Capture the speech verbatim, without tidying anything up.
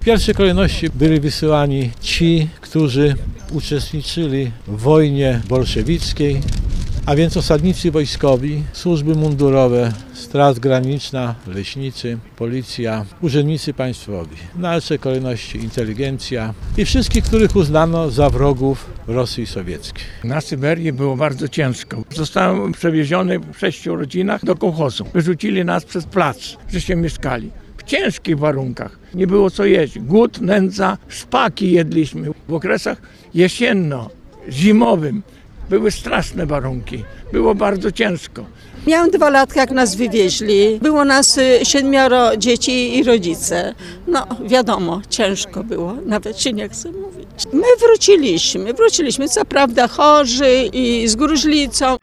pierwszej kolejności byli wysyłani ci, którzy uczestniczyli w wojnie bolszewickiej, a więc osadnicy wojskowi, służby mundurowe, Straż Graniczna, leśnicy, policja, urzędnicy państwowi. W dalszej kolejności inteligencja i wszystkich, których uznano za wrogów Rosji Sowieckiej. Na Syberii było bardzo ciężko. Zostałem przewieziony w sześciu rodzinach do kołchozu. Wyrzucili nas przez plac, żeśmy mieszkali. W ciężkich warunkach. Nie było co jeść. Głód, nędza, szpaki jedliśmy. W okresach jesienno-zimowym były straszne warunki. Było bardzo ciężko. Miałam dwa latka, jak nas wywieźli. Było nas siedmioro dzieci i rodzice. No wiadomo, ciężko było, nawet się nie chce mówić. My wróciliśmy, wróciliśmy co prawda chorzy i z gruźlicą.